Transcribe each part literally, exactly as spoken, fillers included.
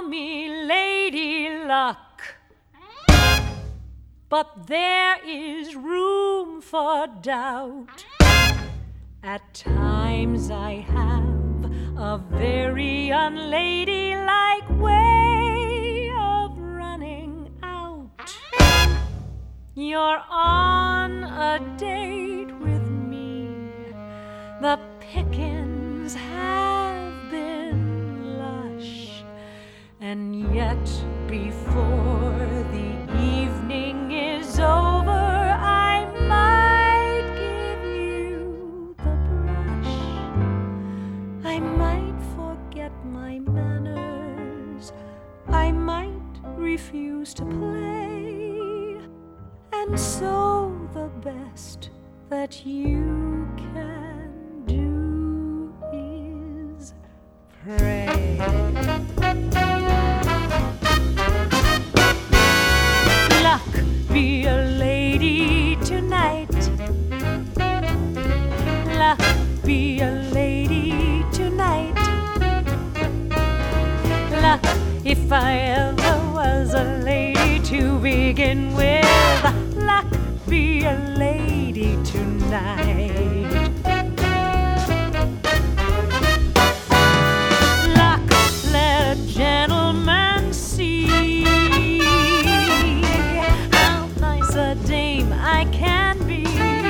me Lady Luck, but there is room for doubt. At times I have a very unladylike way of running out. You're on a date with me. The pickings have been lush, and yet before the evening is over, I might give you the brush. I might forget my manners. I might refuse to play. And so the best that you can do is pray. Luck, be a lady tonight. Luck, be a lady tonight. Luck, if I ever was a lady to begin with. Luck, be a lady tonight. Luck, let a gentleman see how nice a dame I can be.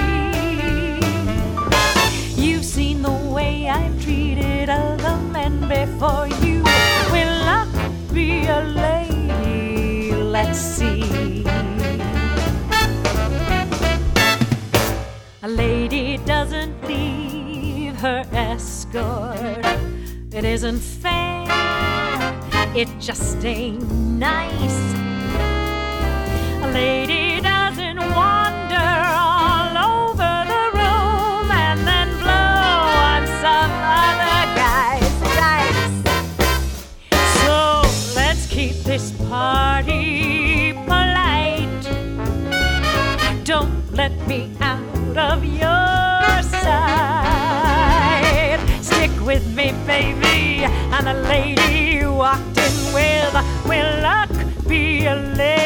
You've seen the way I've treated other men before you. Will luck be a lady? Let's see. A lady doesn't leave her escort. It isn't fair, it just ain't nice. A lady doesn't wander all over the room and then blow on some other guy's dice. So let's keep this party polite. Don't let me out of your sight. Stick with me, baby. And the lady you walked in with, will luck be a lady?